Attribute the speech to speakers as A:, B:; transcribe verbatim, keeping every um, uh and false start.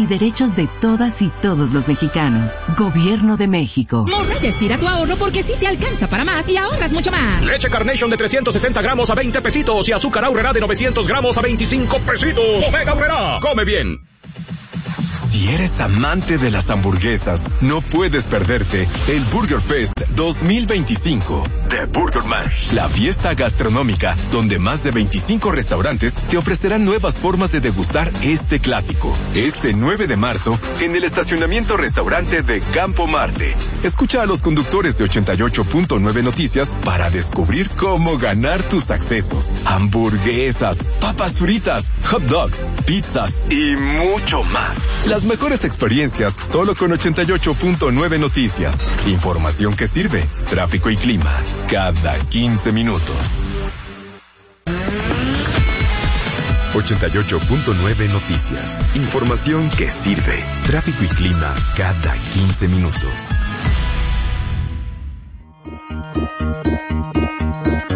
A: derechos de todas y todos los mexicanos. Gobierno de México.
B: Morraya estira tu ahorro porque sí te alcanza para más y ahorras mucho más.
C: Leche Carnation de trescientos sesenta gramos a veinte pesitos y azúcar Aurrera de novecientos gramos a veinticinco pesitos. Bodega Aurrera, come bien.
D: Si eres amante de las hamburguesas, no puedes perderte el Burger Fest dos mil veinticinco de Burger Mash, la fiesta gastronómica donde más de veinticinco restaurantes te ofrecerán nuevas formas de degustar este clásico. Este nueve de marzo, en el estacionamiento restaurante de Campo Marte. Escucha a los conductores de ochenta y ocho punto nueve Noticias para descubrir cómo ganar tus accesos. Hamburguesas, papas fritas, hot dogs, pizzas y mucho más. Las mejores experiencias solo con ochenta y ocho punto nueve Noticias. Información que sirve. Tráfico y clima cada quince minutos. ochenta y ocho punto nueve Noticias. Información que sirve. Tráfico y clima cada quince minutos.